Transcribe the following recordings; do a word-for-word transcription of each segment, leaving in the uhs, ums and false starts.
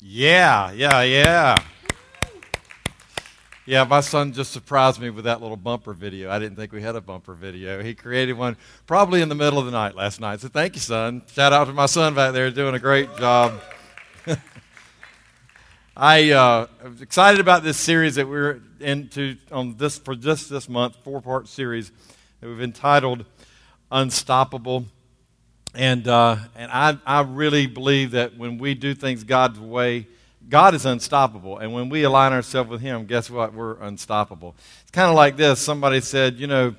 Yeah, yeah, yeah. Yeah, my son just surprised me with that little bumper video. I didn't think we had a bumper video. He created one probably in the middle of the night last night. So thank you, son. Shout out to my son back there doing a great job. I uh, was excited about this series that we're into on this for just this month, four-part series that we've entitled Unstoppable. And uh, and I, I really believe that when we do things God's way, God is unstoppable. And when we align ourselves with Him, guess what? We're unstoppable. It's kind of like this. Somebody said, you know,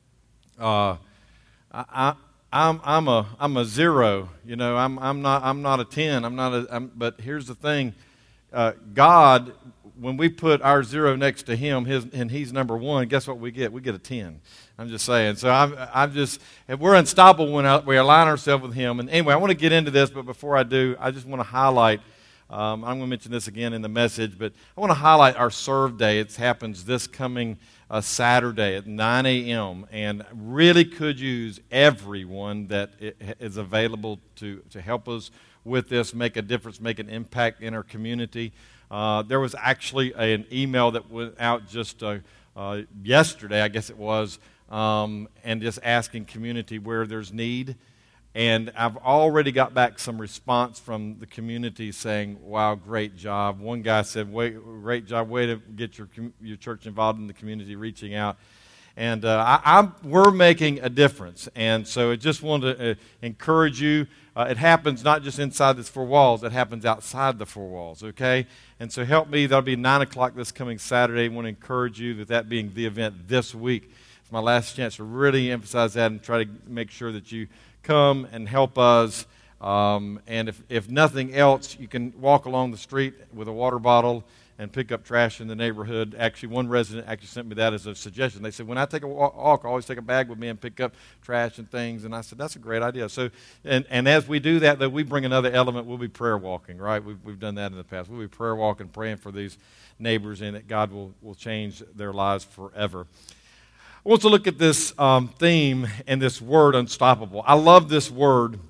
uh, I, I, I'm I'm a I'm a zero. You know, I'm I'm not I'm not a ten. I'm not a. I'm, but here's the thing, uh, God. When we put our zero next to Him, his, and He's number one, guess what we get? We get a ten. I'm just saying. So I'm, I'm just, if we're unstoppable when we align ourselves with Him. And anyway, I want to get into this, but before I do, I just want to highlight, um, I'm going to mention this again in the message, but I want to highlight our Serve Day. It happens this coming uh, Saturday at nine a.m. and really could use everyone that is available to, to help us with this, make a difference, make an impact in our community. Uh, there was actually a, an email that went out just uh, uh, yesterday, I guess it was, um, and just asking community where there's need. And I've already got back some response from the community saying, wow, great job. One guy said, Wait, great job, way to get your your church involved in the community, reaching out. And uh, I, I'm, we're making a difference. And so I just wanted to uh, encourage you. Uh, it happens not just inside these four walls. It happens outside the four walls, okay? And so help me. That'll be nine o'clock this coming Saturday. I want to encourage you that that being the event this week. It's my last chance to really emphasize that and try to make sure that you come and help us. Um, and if, if nothing else, you can walk along the street with a water bottle and pick up trash in the neighborhood. Actually, one resident actually sent me that as a suggestion. They said, when I take a walk, I always take a bag with me and pick up trash and things. And I said, that's a great idea. So, and, and as we do that, though, we bring another element. We'll be prayer walking, right? We've, we've done that in the past. We'll be prayer walking, praying for these neighbors, and that God will, will change their lives forever. I want to look at this um, theme and this word, unstoppable. I love this word,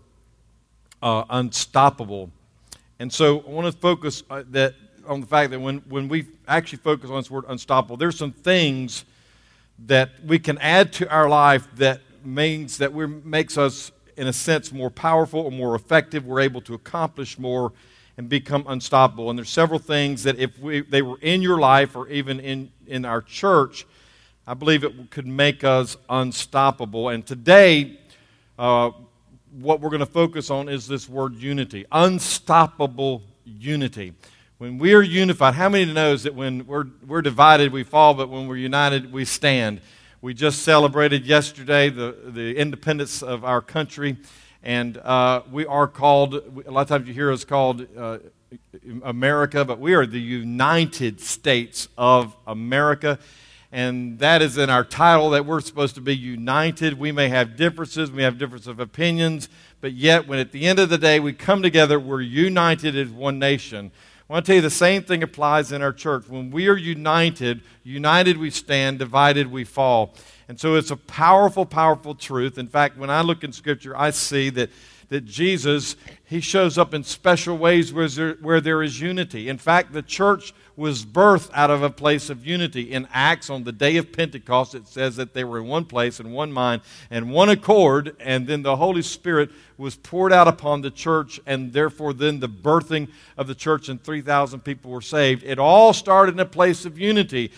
uh, unstoppable. And so I want to focus uh, that on the fact that when, when we actually focus on this word unstoppable, there's some things that we can add to our life that means that we makes us, in a sense, more powerful or more effective. We're able to accomplish more and become unstoppable. And there's several things that if we they were in your life or even in, in our church, I believe it could make us unstoppable. And today, uh, what we're going to focus on is this word unity, unstoppable unity. When we are unified, how many knows that when we're we're divided, we fall, but when we're united, we stand? We just celebrated yesterday the, the independence of our country, and uh, we are called, a lot of times you hear us called uh, America, but we are the United States of America, and that is in our title that we're supposed to be united. We may have differences, we have differences of opinions, but yet when at the end of the day we come together, we're united as one nation. I want to tell you the same thing applies in our church. When we are united, united we stand, divided we fall. And so it's a powerful, powerful truth. In fact, when I look in Scripture, I see that, that Jesus, He shows up in special ways where there, where there is unity. In fact, the church was birthed out of a place of unity. In Acts, on the day of Pentecost, it says that they were in one place, in one mind, and one accord, and then the Holy Spirit was poured out upon the church, and therefore then the birthing of the church, and three thousand people were saved. It all started in a place of unity.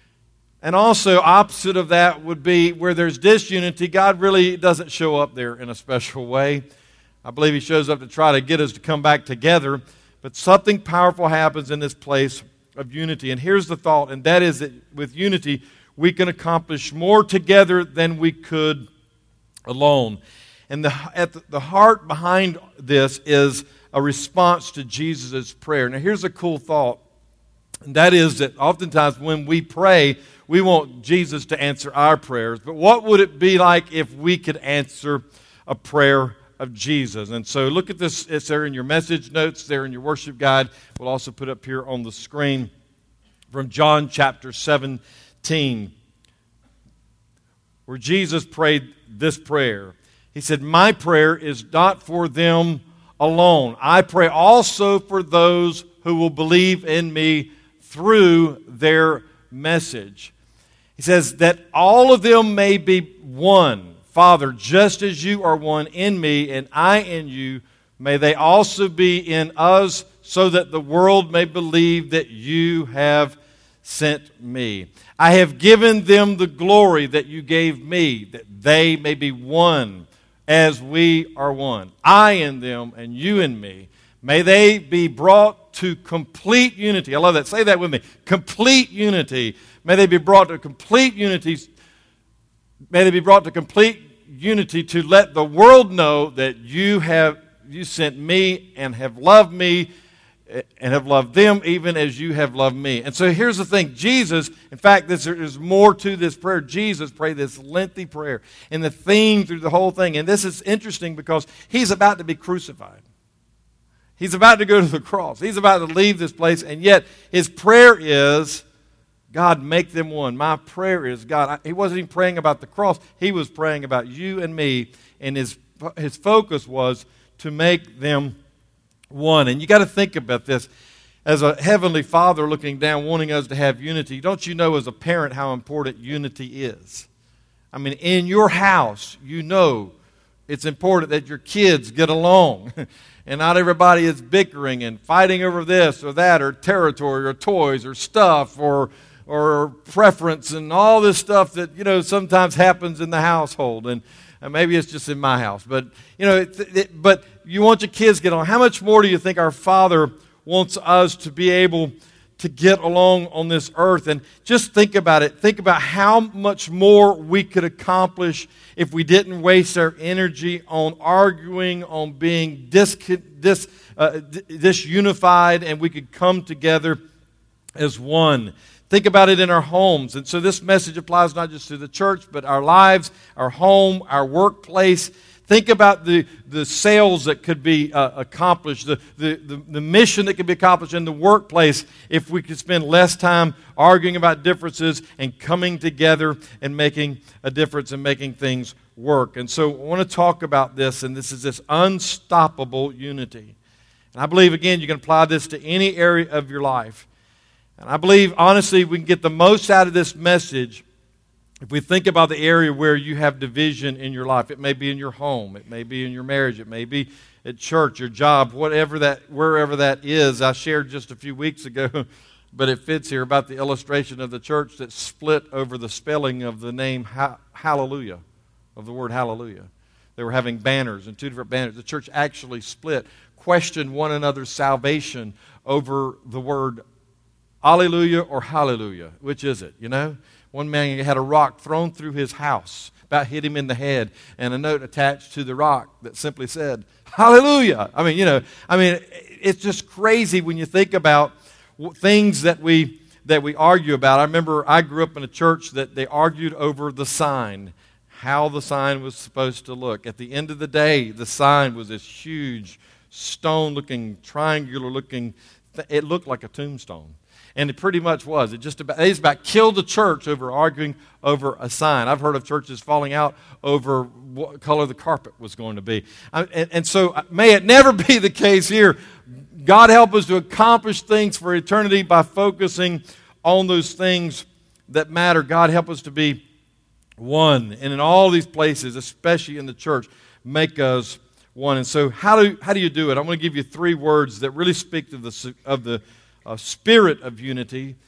And also, opposite of that would be where there's disunity, God really doesn't show up there in a special way. I believe He shows up to try to get us to come back together, but something powerful happens in this place of unity. And here's the thought, and that is that with unity, we can accomplish more together than we could alone. And the, at the, the heart behind this is a response to Jesus' prayer. Now, here's a cool thought, and that is that oftentimes when we pray, we want Jesus to answer our prayers. But what would it be like if we could answer a prayer of Jesus? And so look at this. It's there in your message notes, there in your worship guide. We'll also put up here on the screen from John chapter seventeen, where Jesus prayed this prayer. He said, my prayer is not for them alone. I pray also for those who will believe in me through their message. He says that all of them may be one. Father, just as you are one in me and I in you, may they also be in us, so that the world may believe that you have sent me. I have given them the glory that you gave me, that they may be one as we are one. I in them and you in me. May they be brought to complete unity. I love that. Say that with me. Complete unity. May they be brought to complete unity. May they be brought to complete unity to let the world know that you have you sent me and have loved me and have loved them even as you have loved me. And so here's the thing. Jesus, in fact, this, there's more to this prayer. Jesus prayed this lengthy prayer. And the theme through the whole thing, and this is interesting because he's about to be crucified. He's about to go to the cross. He's about to leave this place, and yet his prayer is, God, make them one. My prayer is, God, I, he wasn't even praying about the cross. He was praying about you and me, and his, his focus was to make them one. And you got to think about this. As a heavenly Father looking down, wanting us to have unity, don't you know as a parent how important unity is? I mean, in your house, you know it's important that your kids get along. And not everybody is bickering and fighting over this or that or territory or toys or stuff or or preference and all this stuff that, you know, sometimes happens in the household. And uh, maybe it's just in my house. But, you know, it, it, but you want your kids to get along. How much more do you think our Father wants us to be able to get along on this earth? And just think about it. Think about how much more we could accomplish if we didn't waste our energy on arguing, on being dis, dis, uh, disunified, and we could come together as one. Think about it in our homes. And so this message applies not just to the church, but our lives, our home, our workplace. Think about the, the sales that could be uh, accomplished, the, the, the, the mission that could be accomplished in the workplace if we could spend less time arguing about differences and coming together and making a difference and making things work. And so I want to talk about this, and this is this unstoppable unity. And I believe, again, you can apply this to any area of your life. And I believe, honestly, we can get the most out of this message if we think about the area where you have division in your life. It may be in your home. It may be in your marriage. It may be at church, your job, whatever that, wherever that is. I shared just a few weeks ago, but it fits here, about the illustration of the church that split over the spelling of the name ha- Hallelujah, of the word Hallelujah. They were having banners and two different banners. The church actually split, questioned one another's salvation over the word Alleluia or Hallelujah. Which is it, you know? One man had a rock thrown through his house, about hit him in the head, and a note attached to the rock that simply said, Hallelujah. I mean, you know, I mean, it's just crazy when you think about things that we that we argue about. I remember I grew up in a church that they argued over the sign, how the sign was supposed to look. At the end of the day, the sign was this huge stone-looking, triangular-looking, it looked like a tombstone. And it pretty much was. It just about, it just about killed the church over arguing over a sign. I've heard of churches falling out over what color the carpet was going to be. I, and, and so may it never be the case here. God help us to accomplish things for eternity by focusing on those things that matter. God help us to be one. And in all these places, especially in the church, make us one. And so how do, how do you do it? I'm going to give you three words that really speak to the of the a spirit of unity,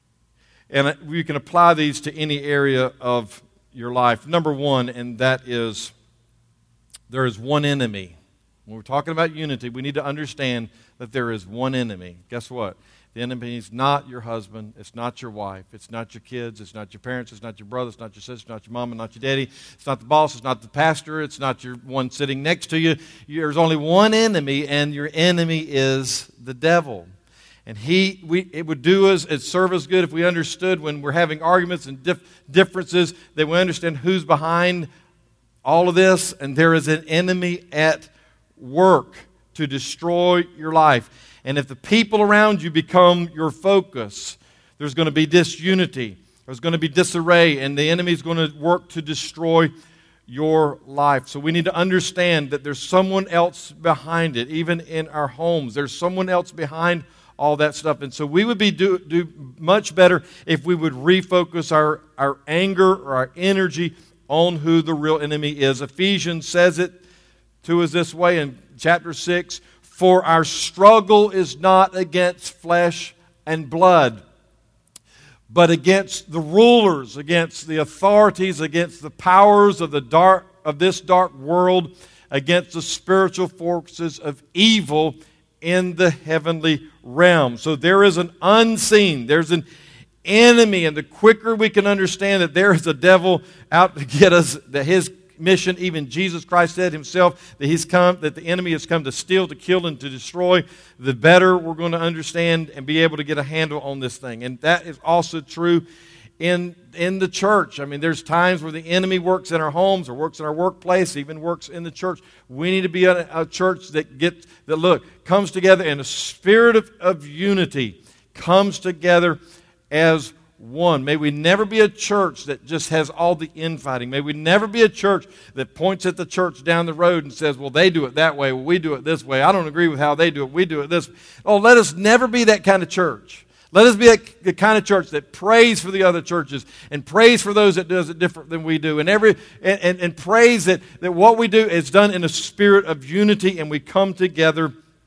and we can apply these to any area of your life. Number one, and that is, there is one enemy. When we're talking about unity, we need to understand that there is one enemy. Guess what? The enemy is not your husband, it's not your wife, it's not your kids, it's not your parents, it's not your brother, it's not your sister, it's not your mama, not your daddy, it's not the boss, it's not the pastor, it's not your one sitting next to you. There's only one enemy, and your enemy is the devil. And he, we, it would do us, it'd serve us good if we understood when we're having arguments and dif- differences, that we understand who's behind all of this. And there is an enemy at work to destroy your life. And if the people around you become your focus, there's going to be disunity. There's going to be disarray. And the enemy is going to work to destroy your life. So we need to understand that there's someone else behind it, even in our homes. There's someone else behind all that stuff. And so we would be do, do much better if we would refocus our, our anger or our energy on who the real enemy is. Ephesians says it to us this way in chapter six, for our struggle is not against flesh and blood, but against the rulers, against the authorities, against the powers of the dark of this dark world, against the spiritual forces of evil in the heavenly realm. So there is an unseen, there's an enemy, and the quicker we can understand that there is a devil out to get us, that his mission, even Jesus Christ said himself that he's come, that the enemy has come to steal, to kill, and to destroy, the better we're going to understand and be able to get a handle on this thing. And that is also true in in the church. I mean, there's times where the enemy works in our homes or works in our workplace, even works in the church. We need to be a, a church that gets that look comes together in a spirit of, of unity, comes together as one. May we never be a church that just has all the infighting. May we never be a church that points at the church down the road and says, well, they do it that way, well, we do it this way. I don't agree with how they do it, we do it this way. Oh, let us never be that kind of church. Let us be a, the kind of church that prays for the other churches and prays for those that does it different than we do, and every and, and, and prays that, that what we do is done in a spirit of unity, and we come together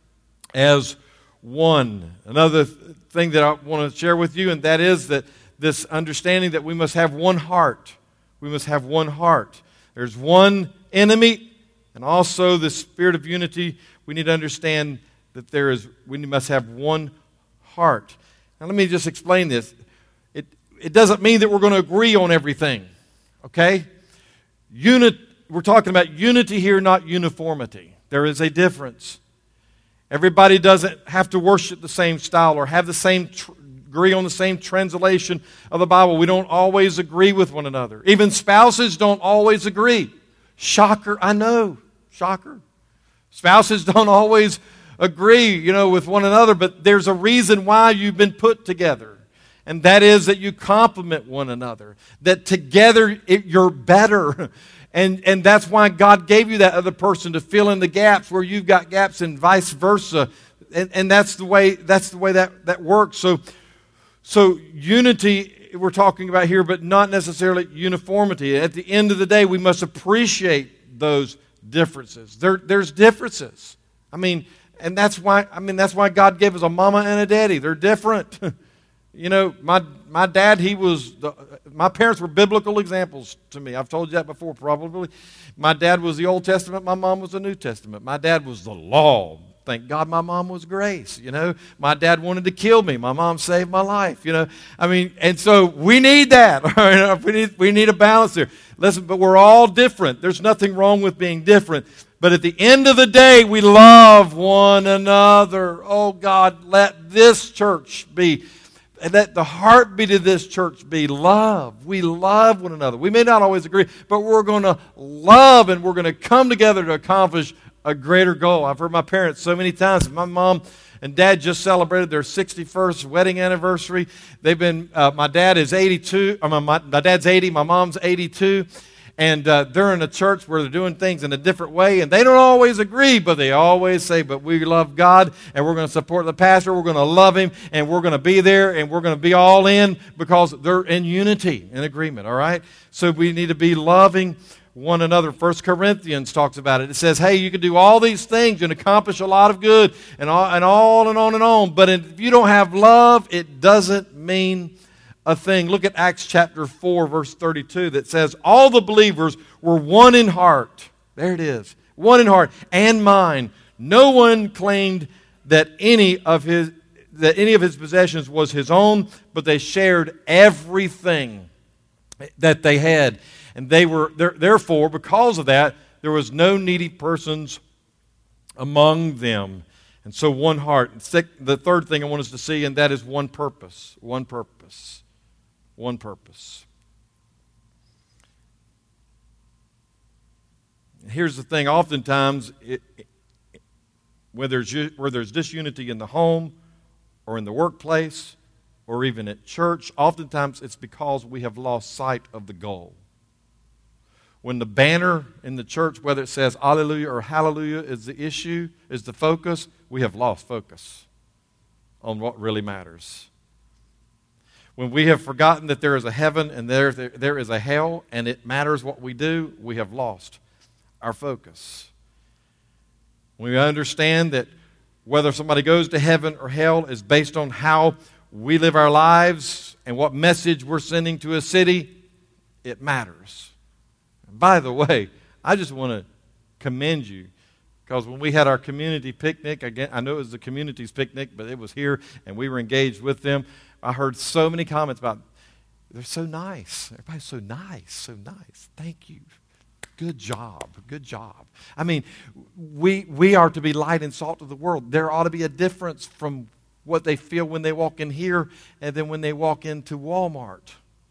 as one. Another th- thing that I want to share with you, and that is that this understanding that we must have one heart. We must have one heart. There's one enemy, and also the spirit of unity. We need to understand that there is. We must have one heart. Now, let me just explain this. It it doesn't mean that we're going to agree on everything. Okay, Unit. We're talking about unity here, not uniformity. There is a difference. Everybody doesn't have to worship the same style or have the same. Tr- agree on the same translation of the Bible. We don't always agree with one another. Even spouses don't always agree. Shocker, I know. Shocker. Spouses don't always agree, you know, with one another, but there's a reason why you've been put together. And that is that you complement one another. That together it, you're better. And, and that's why God gave you that other person to fill in the gaps where you've got gaps, and vice versa. And, and that's the way that's the way that, that works. So So unity we're talking about here, but not necessarily uniformity. At the end of the day, we must appreciate those differences. There, there's differences. I mean, and that's why I mean that's why God gave us a mama and a daddy. They're different. You know, my my dad, he was the, my parents were biblical examples to me. I've told you that before, probably. My dad was the Old Testament. My mom was the New Testament. My dad was the law. Thank God my mom was grace, you know. My dad wanted to kill me. My mom saved my life, you know. I mean, and so we need that. we need we need a balance here. Listen, but we're all different. There's nothing wrong with being different. But at the end of the day, we love one another. Oh, God, let this church be, let the heartbeat of this church be love. We love one another. We may not always agree, but we're going to love, and we're going to come together to accomplish a greater goal. I've heard my parents so many times. My mom and dad just celebrated their sixty-first wedding anniversary. They've been, uh, my dad is eighty-two, or my, my, my dad's eighty, my mom's eighty-two, and uh, they're in a church where they're doing things in a different way, and they don't always agree, but they always say, but we love God, and we're going to support the pastor, we're going to love him, and we're going to be there, and we're going to be all in, because they're in unity, in agreement, all right? So we need to be loving one another. First Corinthians talks about it. It says, hey, you can do all these things and accomplish a lot of good and all and, all and on and on, but if you don't have love, it doesn't mean a thing. Look at Acts chapter four, verse thirty-two, that says, all the believers were one in heart. There it is. One in heart and mind. No one claimed that any of his that any of his possessions was his own, but they shared everything that they had. And they were, therefore, because of that, there was no needy persons among them. And so one heart. The third thing I want us to see, and that is one purpose. One purpose. One purpose. Here's the thing. Oftentimes, it, it, where, there's, where there's disunity in the home or in the workplace or even at church, oftentimes it's because we have lost sight of the goal. When the banner in the church, whether it says Alleluia or Hallelujah, is the issue, is the focus, we have lost focus on what really matters. When we have forgotten that there is a heaven and there, there, there is a hell, and it matters what we do, we have lost our focus. When we understand that whether somebody goes to heaven or hell is based on how we live our lives and what message we're sending to a city, it matters. And by the way, I just want to commend you, because when we had our community picnic, again, I know it was the community's picnic, but it was here and we were engaged with them. I heard so many comments about, they're so nice. Everybody's so nice, so nice. Thank you. Good job. Good job. I mean, we we are to be light and salt of the world. There ought to be a difference from what they feel when they walk in here and then when they walk into Walmart.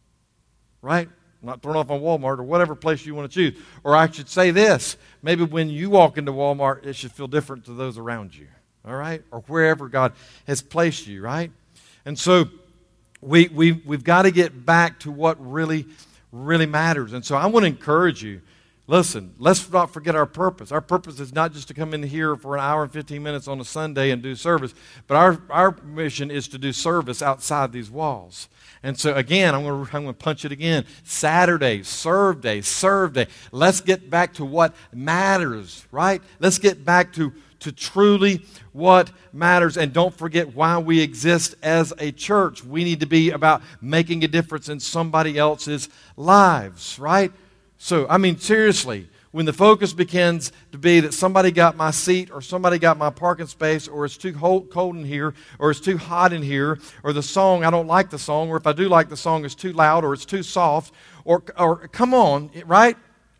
Right? I'm not throwing off on Walmart or whatever place you want to choose. Or I should say this. Maybe when you walk into Walmart, it should feel different to those around you. All right? Or wherever God has placed you, right? And so we, we, we've got to get back to what really, really matters. And so I want to encourage you, listen, let's not forget our purpose. Our purpose is not just to come in here for an hour and fifteen minutes on a Sunday and do service, but our, our mission is to do service outside these walls. And so again, I'm going to I'm going to punch it again. Saturday, serve day, serve day. Let's get back to what matters, right? Let's get back to to truly what matters. And don't forget why we exist as a church. We need to be about making a difference in somebody else's lives, right? So, I mean, seriously, when the focus begins to be that somebody got my seat or somebody got my parking space or it's too cold in here or it's too hot in here or the song, I don't like the song, or if I do like the song, it's too loud or it's too soft, or, or come on, right?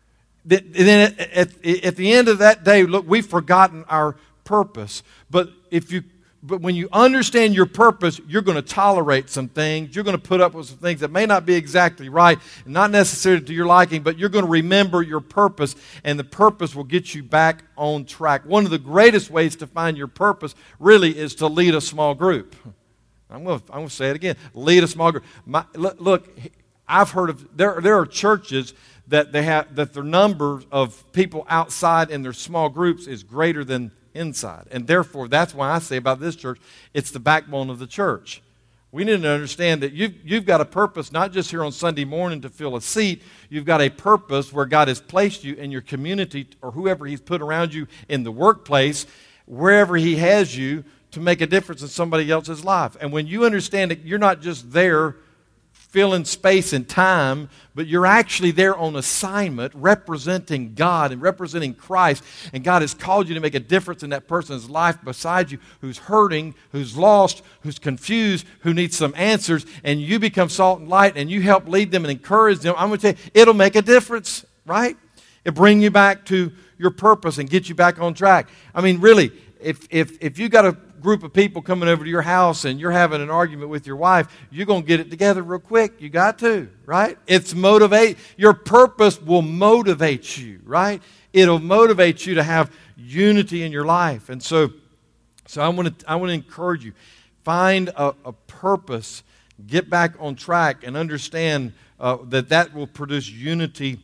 Then at, at, at the end of that day, look, we've forgotten our purpose. But if you, but when you understand your purpose, you're going to tolerate some things. You're going to put up with some things that may not be exactly right, and not necessarily to your liking, but you're going to remember your purpose, and the purpose will get you back on track. One of the greatest ways to find your purpose really is to lead a small group. I'm going to, I'm going to say it again. Lead a small group. My, look, I've heard of, there, there are churches that they have, that their number of people outside in their small groups is greater than inside. And therefore, that's why I say about this church, it's the backbone of the church. We need to understand that you've, you've got a purpose, not just here on Sunday morning to fill a seat. You've got a purpose where God has placed you in your community, or whoever He's put around you in the workplace, wherever He has you, to make a difference in somebody else's life. And when you understand that you're not just there filling space and time, but you're actually there on assignment representing God and representing Christ, and God has called you to make a difference in that person's life beside you who's hurting, who's lost, who's confused, who needs some answers, and you become salt and light and you help lead them and encourage them. I'm going to tell you, it'll make a difference, right? It'll bring you back to your purpose and get you back on track. I mean, really, if if if you got a group of people coming over to your house and you're having an argument with your wife, you're going to get it together real quick. You got to, right? It's motivate. Your purpose will motivate you, right? It'll motivate you to have unity in your life. And so, so I want to I want to encourage you, find a, a purpose, get back on track, and understand uh, that that will produce unity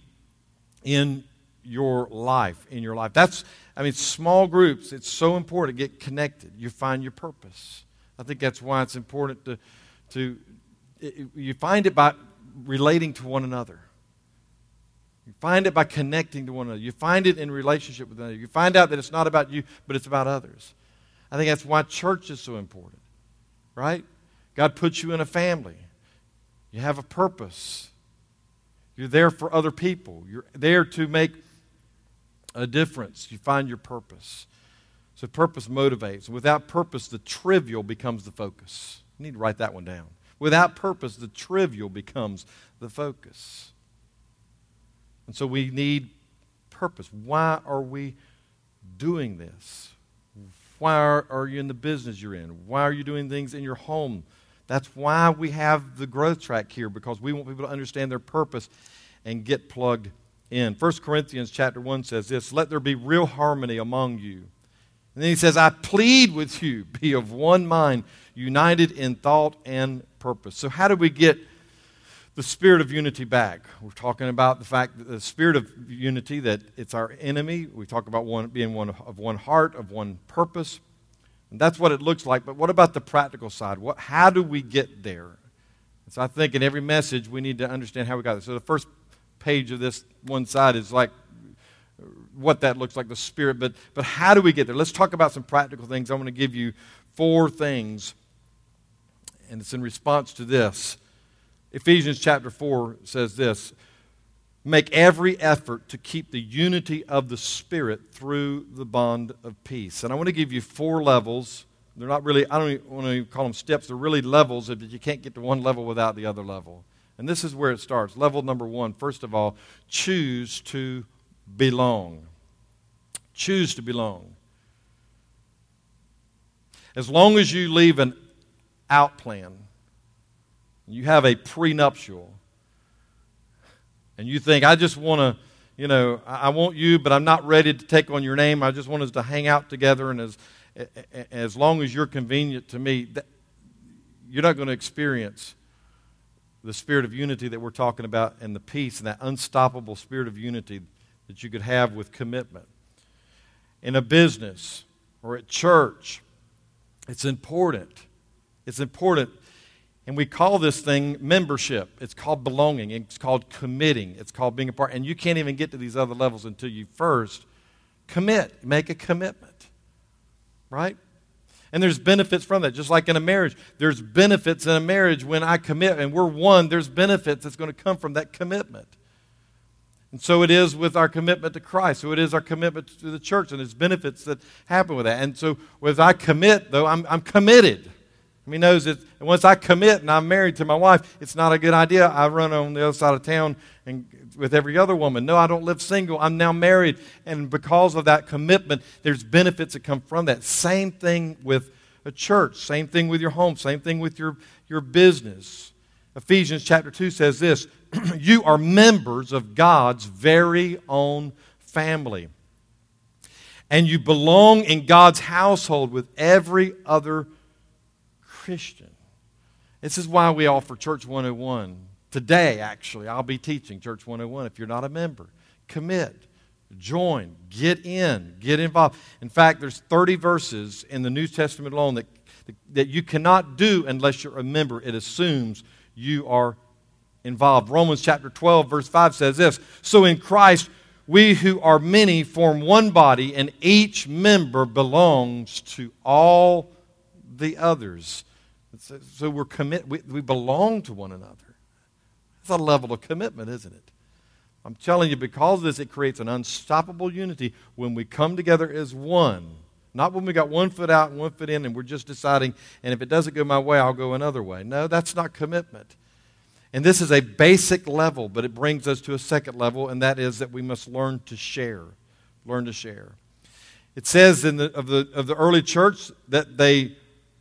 in your life. In your life, that's. I mean, small groups, it's so important to get connected. You find your purpose. I think that's why it's important to, to it, you find it by relating to one another. You find it by connecting to one another. You find it in relationship with another. You find out that it's not about you, but it's about others. I think that's why church is so important, right? God puts you in a family. You have a purpose. You're there for other people. You're there to make a difference. You find your purpose. So purpose motivates. Without purpose, the trivial becomes the focus. You need to write that one down. Without purpose, the trivial becomes the focus. And so we need purpose. Why are we doing this? Why are, are you in the business you're in? Why are you doing things in your home? That's why we have the growth track here, because we want people to understand their purpose and get plugged in. First Corinthians chapter one says this, let there be real harmony among you. And then he says, I plead with you, be of one mind, united in thought and purpose. So how do we get the spirit of unity back? We're talking about the fact that the spirit of unity, that it's our enemy. We talk about one being one of one heart, of one purpose. And that's what it looks like. But what about the practical side? What, how do we get there? So I think in every message we need to understand how we got there. So the first page of this one side is like what that looks like, the Spirit. But, but how do we get there? Let's talk about some practical things. I'm going to give you four things, and it's in response to this. Ephesians chapter four says this: make every effort to keep the unity of the Spirit through the bond of peace. And I want to give you four levels. They're not really, I don't even want to call them steps. They're really levels that you can't get to one level without the other level. And this is where it starts. Level number one, first of all, choose to belong. Choose to belong. As long as you leave an out plan, you have a prenuptial, and you think, I just want to, you know, I want you, but I'm not ready to take on your name. I just want us to hang out together, and as as long as you're convenient to me, that, you're not going to experience the spirit of unity that we're talking about, and the peace and that unstoppable spirit of unity that you could have with commitment. In a business or at church, it's important. It's important. And we call this thing membership. It's called belonging. It's called committing. It's called being a part. And you can't even get to these other levels until you first commit. Make a commitment. Right? And there's benefits from that. Just like in a marriage, there's benefits in a marriage when I commit and we're one. There's benefits that's going to come from that commitment. And so it is with our commitment to Christ. So it is our commitment to the church, and there's benefits that happen with that. And so as I commit, though, I'm, I'm committed. I mean, knows that once I commit and I'm married to my wife, it's not a good idea. I run on the other side of town and with every other woman. No, I don't live single. I'm now married. And because of that commitment, there's benefits that come from that. Same thing with a church. Same thing with your home. Same thing with your, your business. Ephesians chapter two says this: you are members of God's very own family. And you belong in God's household with every other Christian. This is why we offer Church one oh one. Today, actually, I'll be teaching Church one oh one. If you're not a member, commit, join, get in, get involved. In fact, there's thirty verses in the New Testament alone that, that you cannot do unless you're a member. It assumes you are involved. Romans chapter twelve, verse five says this: so in Christ, we who are many form one body, and each member belongs to all the others. So we're commit. We, we belong to one another. It's a level of commitment, isn't it? I'm telling you, because of this, it creates an unstoppable unity when we come together as one. Not when we got one foot out and one foot in and we're just deciding, and if it doesn't go my way, I'll go another way. No, that's not commitment. And this is a basic level, but it brings us to a second level, and that is that we must learn to share. Learn to share. It says in the, of the of the early church that they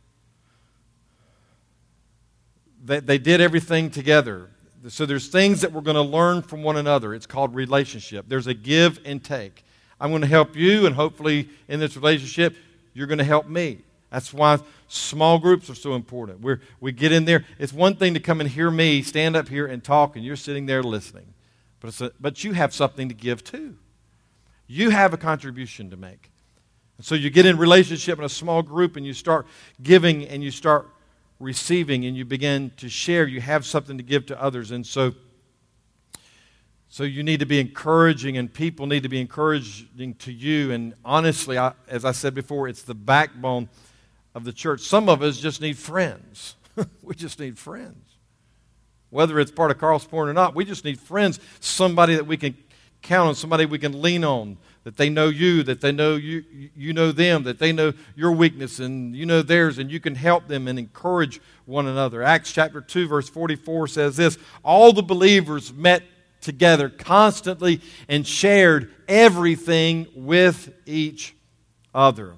that they did everything together. So there's things that we're going to learn from one another. It's called relationship. There's a give and take. I'm going to help you, and hopefully in this relationship, you're going to help me. That's why small groups are so important. We're, we get in there. It's one thing to come and hear me stand up here and talk, and you're sitting there listening. But, it's a, but you have something to give too. You have a contribution to make. And so you get in relationship in a small group, and you start giving, and you start receiving, and you begin to share. You have something to give to others. And so, so you need to be encouraging, and people need to be encouraging to you. And honestly, I, as I said before, it's the backbone of the church. Some of us just need friends. We just need friends. Whether it's part of Carl's Point or not, we just need friends, somebody that we can count on, somebody we can lean on, that they know you, that they know you, you know them, that they know your weakness and you know theirs, and you can help them and encourage one another. Acts chapter two, verse forty-four says this: all the believers met together constantly and shared everything with each other.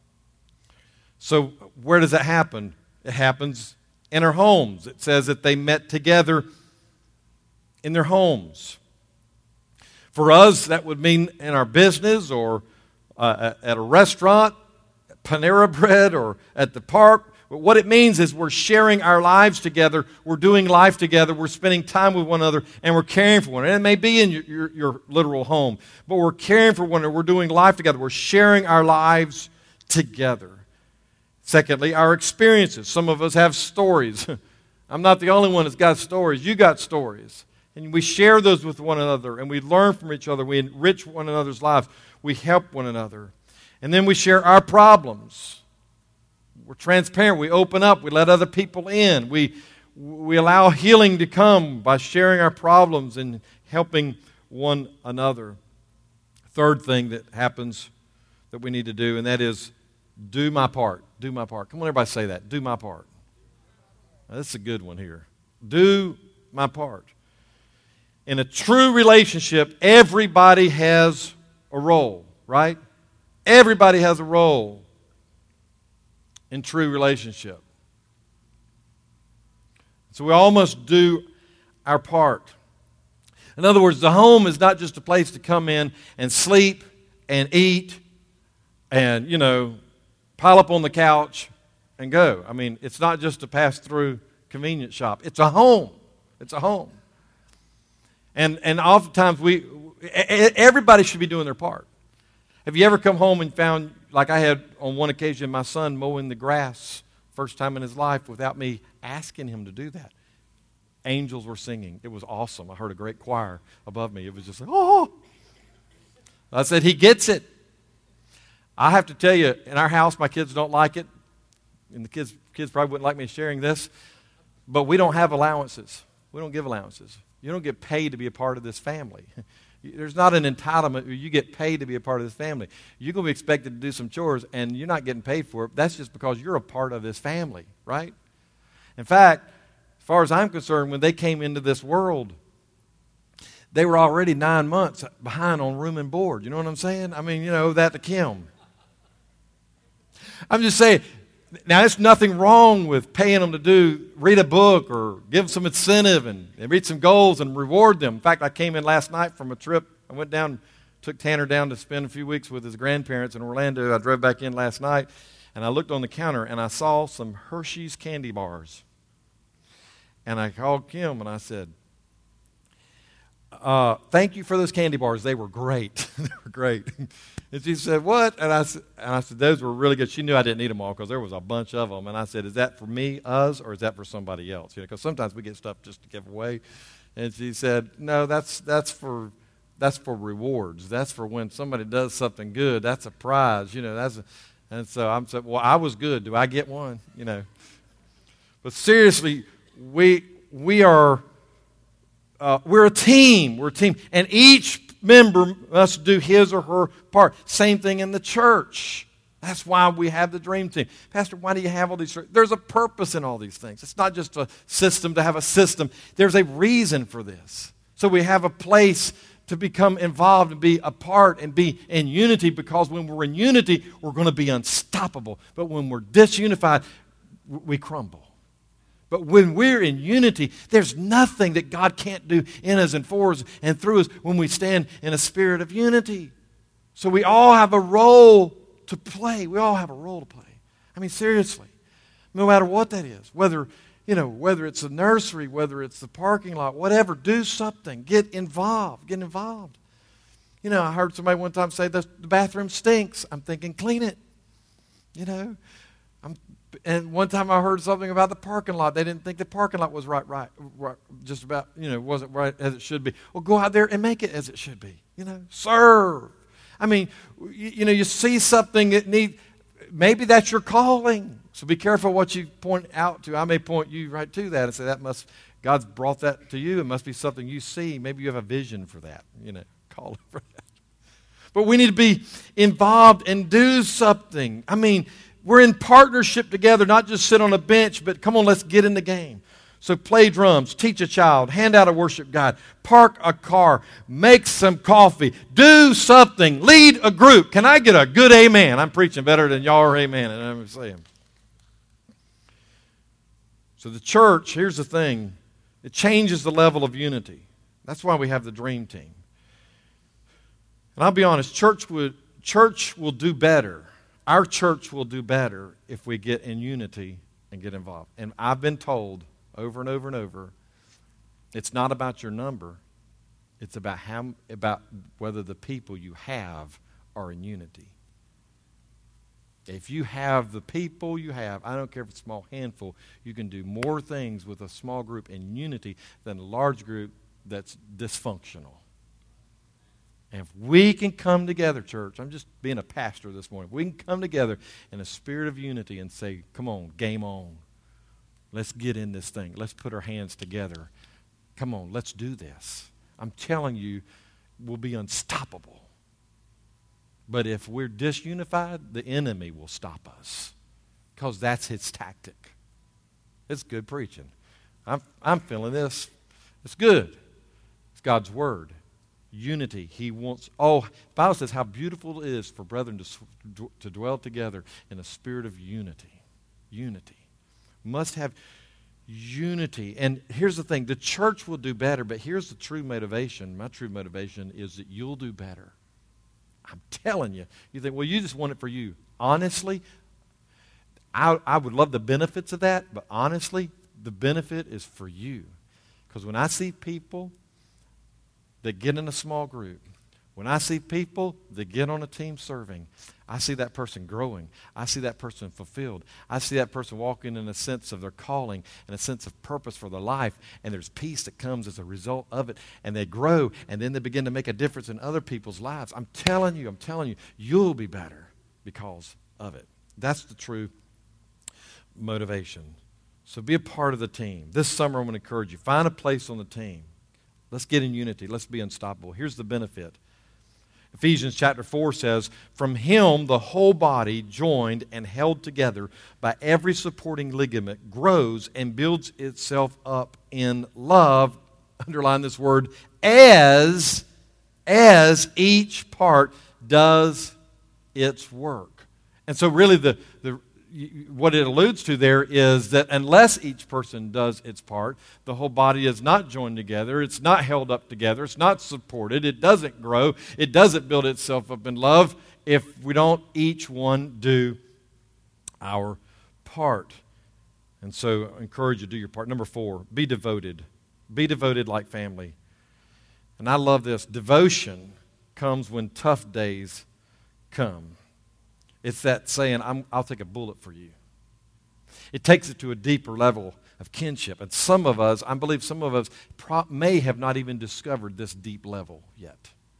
So where does that happen? It happens in our homes. It says that they met together in their homes. For us, that would mean in our business or uh, at a restaurant, Panera Bread, or at the park. But what it means is we're sharing our lives together. We're doing life together. We're spending time with one another, and we're caring for one another. And it may be in your, your, your literal home, but we're caring for one another. We're doing life together. We're sharing our lives together. Secondly, our experiences. Some of us have stories. I'm not the only one that's got stories. You got stories. And we share those with one another, and we learn from each other. We enrich one another's lives. We help one another. And then we share our problems. We're transparent. We open up. We let other people in. We, we allow healing to come by sharing our problems and helping one another. Third thing that happens that we need to do, and that is do my part. Do my part. Come on, everybody say that. Do my part. Now, this is a good one here. Do my part. In a true relationship, everybody has a role, right? Everybody has a role in true relationship. So we all must do our part. In other words, the home is not just a place to come in and sleep and eat and, you know, pile up on the couch and go. I mean, it's not just a pass-through convenience shop. It's a home. It's a home. And and oftentimes we, everybody should be doing their part. Have you ever come home and found, like I had on one occasion, my son mowing the grass, first time in his life, without me asking him to do that? Angels were singing. It was awesome. I heard a great choir above me. It was just like, oh. I said, he gets it. I have to tell you, in our house, my kids don't like it. And the kids, kids probably wouldn't like me sharing this. But we don't have allowances. We don't give allowances. You don't get paid to be a part of this family. There's not an entitlement where you get paid to be a part of this family. You're going to be expected to do some chores, and you're not getting paid for it. That's just because you're a part of this family, right? In fact, as far as I'm concerned, when they came into this world, they were already nine months behind on room and board. You know what I'm saying? I mean, you know, that to Kim. I'm just saying, now there's nothing wrong with paying them to do, read a book or give them some incentive and, and read some goals and reward them. In fact, I came in last night from a trip. I went down, took Tanner down to spend a few weeks with his grandparents in Orlando. I drove back in last night, and I looked on the counter, and I saw some Hershey's candy bars. And I called Kim, and I said, uh, thank you for those candy bars. They were great. They were great. And she said, what? And I, said, and I said, those were really good. She knew I didn't eat them all because there was a bunch of them. And I said, is that for me, us, or is that for somebody else? You know, because sometimes we get stuff just to give away. And she said, no, that's that's for that's for rewards. That's for when somebody does something good. That's a prize. You know, that's a, and so I'm saying, well, I was good. Do I get one? You know. But seriously, we we are uh, we're a team. We're a team, and each member must do his or her part. Same thing in the church. That's why we have the dream team. Pastor, why do you have all these? There's a purpose in all these things. It's not just a system to have a system. There's a reason for this. So we have a place to become involved and be a part and be in unity, because when we're in unity, we're going to be unstoppable. But when we're disunified, we crumble. But when we're in unity, there's nothing that God can't do in us and for us and through us when we stand in a spirit of unity. So we all have a role to play. We all have a role to play. I mean, seriously, no matter what that is, whether, you know, whether it's a nursery, whether it's the parking lot, whatever, do something. Get involved. Get involved. You know, I heard somebody one time say, the bathroom stinks. I'm thinking, clean it. You know, I'm And one time I heard something about the parking lot. They didn't think the parking lot was right, right, right, just about, you know, wasn't right as it should be. Well, go out there and make it as it should be. You know, serve. I mean, you, you know, you see something that needs, maybe that's your calling. So be careful what you point out to. I may point you right to that and say, that must, God's brought that to you. It must be something you see. Maybe you have a vision for that, you know, call it for that. But we need to be involved and do something. I mean, we're in partnership together, not just sit on a bench, but come on, let's get in the game. So play drums, teach a child, hand out a worship guide, park a car, make some coffee, do something, lead a group. Can I get a good amen? I'm preaching better than y'all are amen, and I'm saying. So the church, here's the thing, it changes the level of unity. That's why we have the dream team. And I'll be honest, church would, church will do better. Our church will do better if we get in unity and get involved. And I've been told over and over and over, it's not about your number. It's about how about whether the people you have are in unity. If you have the people you have, I don't care if it's a small handful, you can do more things with a small group in unity than a large group that's dysfunctional. And if we can come together, church, I'm just being a pastor this morning, if we can come together in a spirit of unity and say, come on, game on. Let's get in this thing. Let's put our hands together. Come on, let's do this. I'm telling you, we'll be unstoppable. But if we're disunified, the enemy will stop us because that's his tactic. It's good preaching. I'm, I'm feeling this. It's good. It's God's word. Unity. He wants, oh, the Bible says how beautiful it is for brethren to, to dwell together in a spirit of unity. Unity. Must have unity. And here's the thing. The church will do better, but here's the true motivation. My true motivation is that you'll do better. I'm telling you. You think, well, you just want it for you. Honestly, I, I would love the benefits of that, but honestly, the benefit is for you. Because when I see people that get in a small group, when I see people that get on a team serving, I see that person growing. I see that person fulfilled. I see that person walking in a sense of their calling and a sense of purpose for their life, and there's peace that comes as a result of it, and they grow, and then they begin to make a difference in other people's lives. I'm telling you, I'm telling you, you'll be better because of it. That's the true motivation. So be a part of the team. This summer I'm going to encourage you. Find a place on the team. Let's get in unity. Let's be unstoppable. Here's the benefit. Ephesians chapter four says, from him the whole body, joined and held together by every supporting ligament, grows and builds itself up in love, underline this word, as, as each part does its work. And so really the, the what it alludes to there is that unless each person does its part, the whole body is not joined together, it's not held up together, it's not supported, it doesn't grow, it doesn't build itself up in love if we don't each one do our part. And so I encourage you to do your part. Number four, be devoted. Be devoted like family. And I love this. Devotion comes when tough days come. It's that saying, I'm, I'll take a bullet for you. It takes it to a deeper level of kinship. And some of us, I believe some of us pro- may have not even discovered this deep level yet.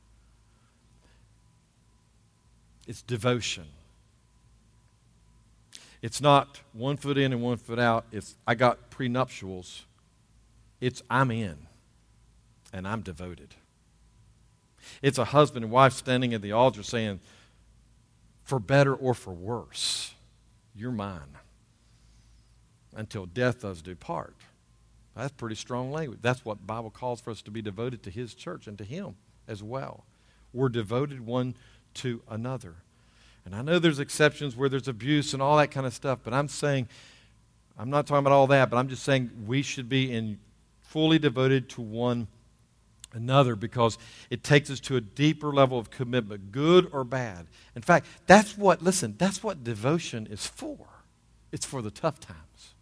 It's devotion. It's not one foot in and one foot out. It's, I got prenuptials. It's, I'm in, and I'm devoted. It's a husband and wife standing at the altar saying, for better or for worse, you're mine until death does do part. That's pretty strong language. That's what the Bible calls for us to be devoted to his church and to him as well. We're devoted one to another. And I know there's exceptions where there's abuse and all that kind of stuff, but I'm saying, I'm not talking about all that, but I'm just saying we should be in fully devoted to one another because it takes us to a deeper level of commitment, good or bad. In fact, that's what, listen, that's what devotion is for. It's for the tough times.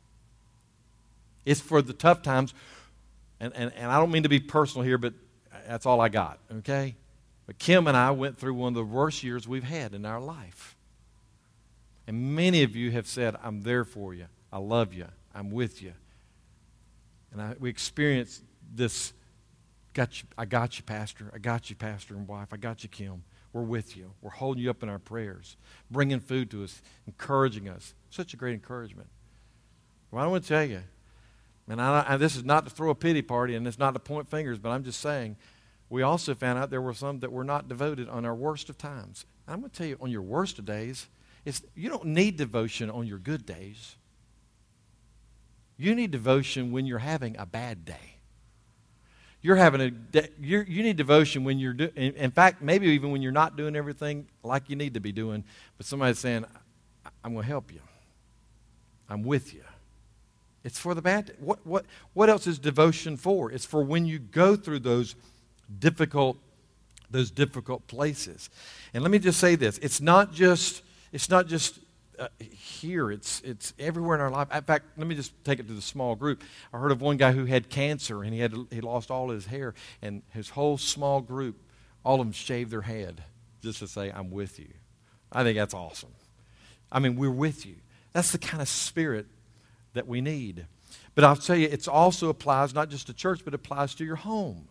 It's for the tough times, and, and, and I don't mean to be personal here, but that's all I got, okay? But Kim and I went through one of the worst years we've had in our life. And many of you have said, I'm there for you. I love you. I'm with you. And I, we experienced this Got you, I got you, Pastor. I got you, Pastor and wife. I got you, Kim. We're with you. We're holding you up in our prayers, bringing food to us, encouraging us. Such a great encouragement. Well, I want to tell you, and I, I, this is not to throw a pity party, and it's not to point fingers, but I'm just saying, we also found out there were some that were not devoted on our worst of times. And I'm going to tell you, on your worst of days, it's, you don't need devotion on your good days. You need devotion when you're having a bad day. You're having a you're, you need devotion when you're doing. In, in fact, maybe even when you're not doing everything like you need to be doing, but somebody's saying, "I'm going to help you. I'm with you." It's for the bad. What what what else is devotion for? It's for when you go through those difficult those difficult places. And let me just say this: it's not just it's not just. Uh, here, it's it's everywhere in our life. In fact, let me just take it to the small group. I heard of one guy who had cancer, and he had he lost all his hair, and his whole small group, all of them shaved their head just to say, "I'm with you." I think that's awesome. I mean, we're with you. That's the kind of spirit that we need. But I'll tell you, it also applies not just to church, but it applies to your home.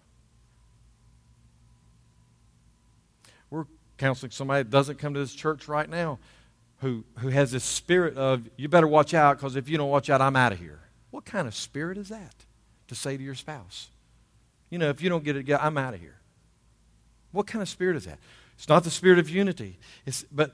We're counseling somebody that doesn't come to this church right now who, who has this spirit of, you better watch out, because if you don't watch out, I'm out of here. What kind of spirit is that to say to your spouse? You know, if you don't get it together, I'm out of here. What kind of spirit is that? It's not the spirit of unity. It's, but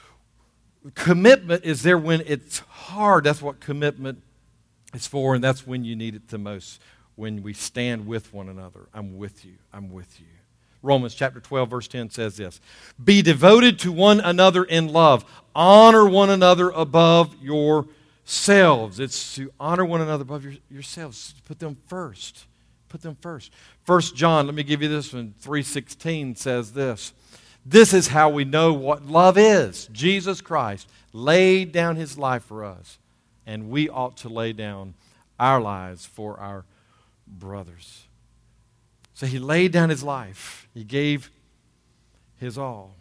commitment is there when it's hard. That's what commitment is for, and that's when you need it the most, when we stand with one another. I'm with you. I'm with you. Romans chapter twelve, verse ten says this, be devoted to one another in love. Honor one another above yourselves. It's to honor one another above your, yourselves. Put them first. Put them first. First John, let me give you this one, three sixteen says this. This is how we know what love is. Jesus Christ laid down his life for us, and we ought to lay down our lives for our brothers. So he laid down his life. He gave his all.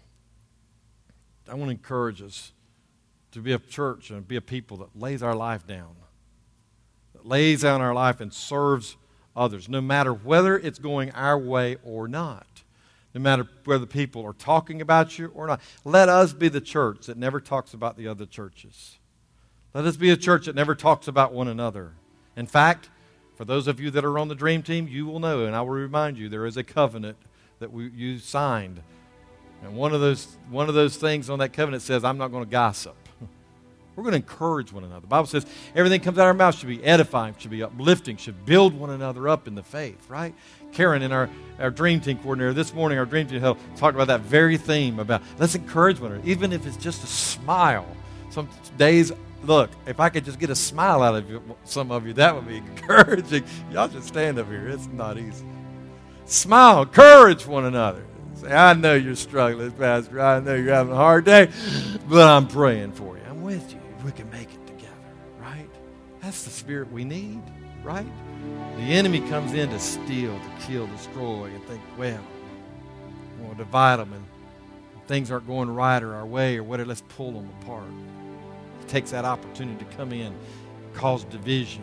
I want to encourage us to be a church and be a people that lays our life down, that lays down our life and serves others, no matter whether it's going our way or not. No matter whether people are talking about you or not. Let us be the church that never talks about the other churches. Let us be a church that never talks about one another. In fact, for those of you that are on the Dream Team, you will know, and I will remind you, there is a covenant that we, you signed. And one of those one of those things on that covenant says, I'm not going to gossip. We're going to encourage one another. The Bible says everything that comes out of our mouth should be edifying, should be uplifting, should build one another up in the faith, right? Karen, in our, our Dream Team coordinator, this morning our Dream Team helped talk about that very theme about let's encourage one another, even if it's just a smile. Some days, look, if I could just get a smile out of you, some of you, that would be encouraging. Y'all just stand up here. It's not easy. Smile, encourage one another. Say, I know you're struggling, Pastor. I know you're having a hard day, but I'm praying for you. I'm with you. We can make it together, right? That's the spirit we need, right? The enemy comes in to steal, to kill, destroy, and think, well, we'll divide them, and things aren't going right or our way or whatever, let's pull them apart. He takes that opportunity to come in, cause division.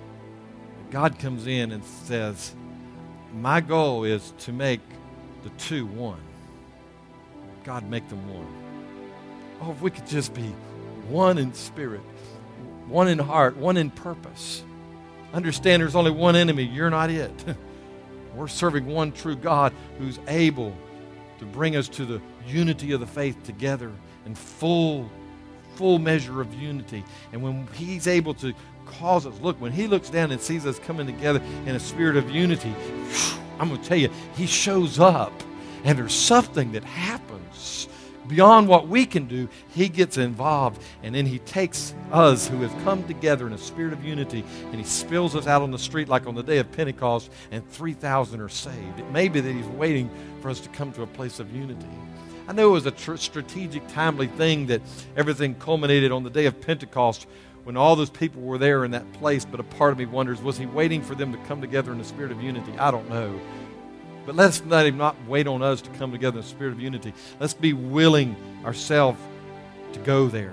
God comes in and says, my goal is to make the two one. God, make them one. Oh, if we could just be one in spirit, one in heart, one in purpose. Understand there's only one enemy. You're not it. We're serving one true God who's able to bring us to the unity of the faith together in full, full measure of unity. And when he's able to cause us, look, when he looks down and sees us coming together in a spirit of unity, I'm going to tell you, he shows up. And there's something that happens beyond what we can do. He gets involved, and then he takes us who have come together in a spirit of unity, and he spills us out on the street like on the day of Pentecost, and three thousand are saved. It may be that he's waiting for us to come to a place of unity. I know it was a tr- strategic, timely thing that everything culminated on the day of Pentecost when all those people were there in that place, but a part of me wonders, was he waiting for them to come together in a spirit of unity? I don't know. But let's let him not wait on us to come together in a spirit of unity. Let's be willing ourselves to go there.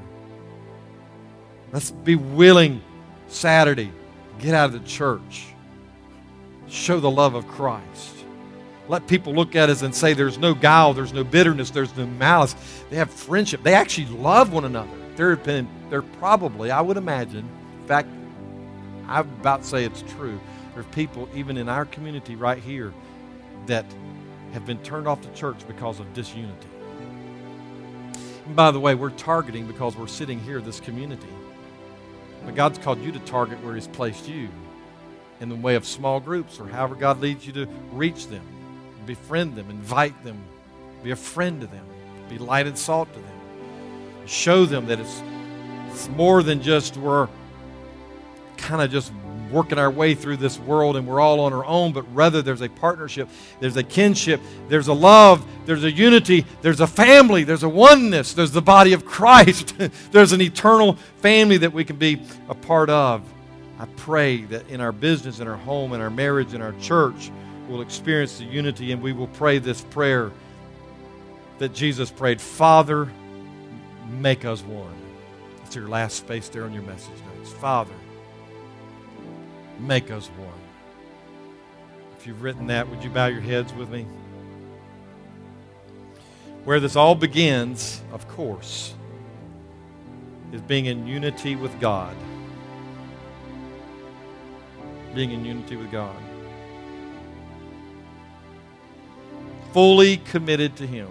Let's be willing Saturday to get out of the church. Show the love of Christ. Let people look at us and say there's no guile, there's no bitterness, there's no malice. They have friendship. They actually love one another. There have been, there probably, I would imagine, in fact, I'm about to say it's true, there's people even in our community right here that have been turned off the church because of disunity. And by the way, we're targeting because we're sitting here, this community. But God's called you to target where he's placed you in the way of small groups or however God leads you to reach them, befriend them, invite them, be a friend to them, be light and salt to them. Show them that it's, it's more than just we're kind of just working our way through this world and we're all on our own, but rather there's a partnership, there's a kinship, there's a love, there's a unity, there's a family, there's a oneness, there's the body of Christ. There's an eternal family that we can be a part of. I pray that in our business, in our home, in our marriage, in our church, we'll experience the unity, and we will pray this prayer that Jesus prayed, Father, make us one. It's your last space there on your message notes. Father, make us one. If you've written that, would you bow your heads with me? Where this all begins, of course, is being in unity with God. Being in unity with God. Fully committed to Him.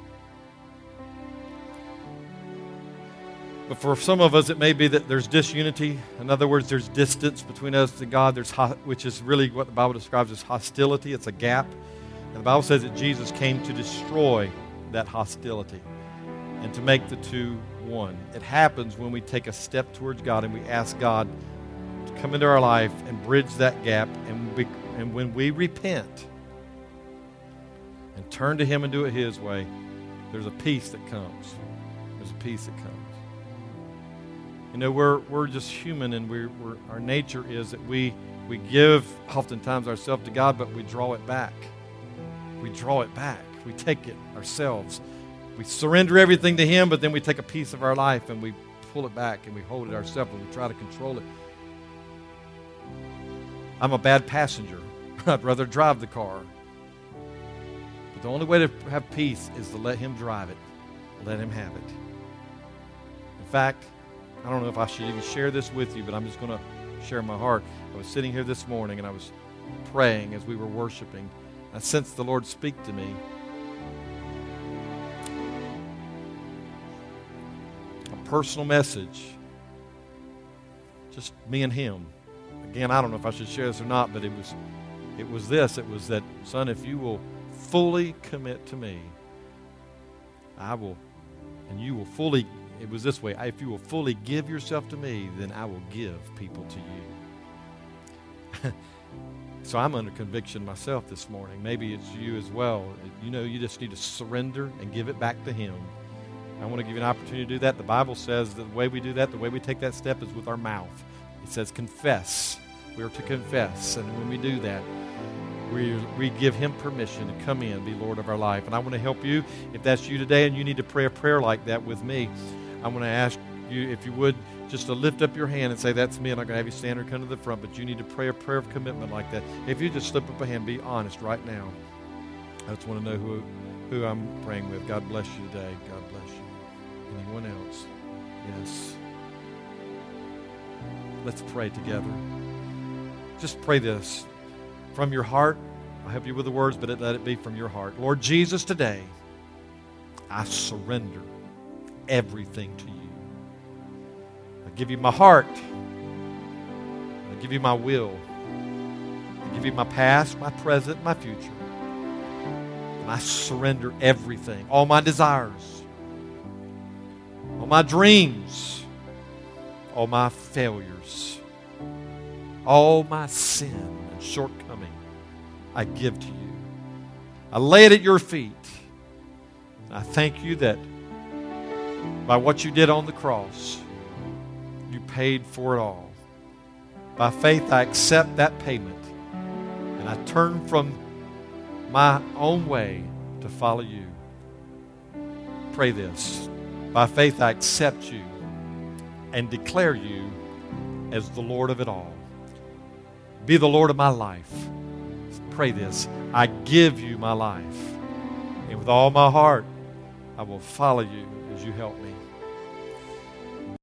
But for some of us, it may be that there's disunity. In other words, there's distance between us and God, there's ho- which is really what the Bible describes as hostility. It's a gap. And the Bible says that Jesus came to destroy that hostility and to make the two one. It happens when we take a step towards God and we ask God to come into our life and bridge that gap. And, we, and when we repent and turn to Him and do it His way, there's a peace that comes. There's a peace that comes. You know, we're we're just human, and we're, we're our nature is that we we give oftentimes ourselves to God, but we draw it back. We draw it back. We take it ourselves. We surrender everything to Him, but then we take a piece of our life and we pull it back and we hold it ourselves and we try to control it. I'm a bad passenger. I'd rather drive the car. But the only way to have peace is to let Him drive it. Let Him have it. In fact, I don't know if I should even share this with you, but I'm just going to share my heart. I was sitting here this morning and I was praying as we were worshiping. I sensed the Lord speak to me. A personal message. Just me and Him. Again, I don't know if I should share this or not, but it was it was this. It was that, son, if you will fully commit to me, I will, and you will fully It was this way. If you will fully give yourself to me, then I will give people to you. So I'm under conviction myself this morning. Maybe it's you as well. You know, you just need to surrender and give it back to Him. I want to give you an opportunity to do that. The Bible says that the way we do that, the way we take that step is with our mouth. It says confess. We are to confess. And when we do that, We, we give Him permission to come in and be Lord of our life. And I want to help you. If that's you today and you need to pray a prayer like that with me, I'm going to ask you, if you would, just to lift up your hand and say, that's me. I'm not going to have you stand or come to the front, but you need to pray a prayer of commitment like that. If you just slip up a hand, be honest right now. I just want to know who, who I'm praying with. God bless you today. God bless you. Anyone else? Yes. Let's pray together. Just pray this. From your heart, I'll help you with the words, but let it be from your heart. Lord Jesus, today, I surrender everything to you. I give you my heart. I give you my will. I give you my past, my present, my future. And I surrender everything, all my desires, all my dreams, all my failures, all my sin and shortcoming, I give to you. I lay it at your feet. I thank you that by what you did on the cross, you paid for it all. By faith, I accept that payment, and I turn from my own way to follow you. Pray this. By faith, I accept you and declare you as the Lord of it all. Be the Lord of my life. Pray this. I give you my life. And with all my heart, I will follow you as you help me.